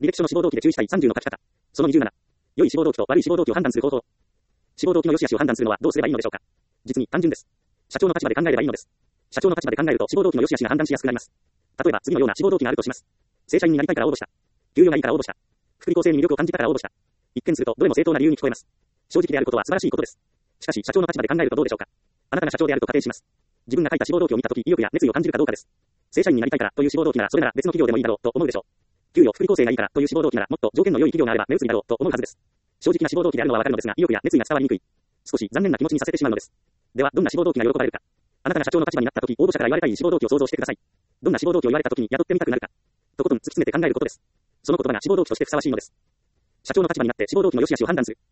履歴書の志望動機で注意したい30の書き方。その27。良い志望動機と悪い志望動機を判断する方法。志望動機の良し悪しを判断するのはどうすればいいのでしょうか。実に単純です。社長の立場で考えればいいのです。社長の立場で考えると志望動機の良し悪しが判断しやすくなります。例えば次のような志望動機があるとします。正社員になりたいから応募した。給与がいいから応募した。福利厚生に魅力を感じたから応募した。一見するとどれも正当な理由に聞こえます。正直であることは素晴らしいことです。しかし社長の立場で考えるとどうでしょうか。あなたが社長であると仮定します。自分が書いた志望動機を見たとき意欲や熱意を感じるかどうかです。正社員になりたいからという志望動機ならそれなら別の企業でもいいだろうと思うでしょう。給与、福利厚生がいいからという志望動機ならもっと条件の良い企業があれば目移りだろうと思うはずです。正直な志望動機であるのはわかるのですが意欲や熱意が伝わりにくい。少し残念な気持ちにさせてしまうのです。ではどんな志望動機が喜ばれるか。あなたが社長の立場になったとき応募者から言われたい志望動機を想像してください。どんな志望動機を言われたときに雇ってみたくなるか。とことん突き詰めて考えることです。その言葉が志望動機としてふさわしいのです。社長の立場になって志望動機の良し悪しを判断する。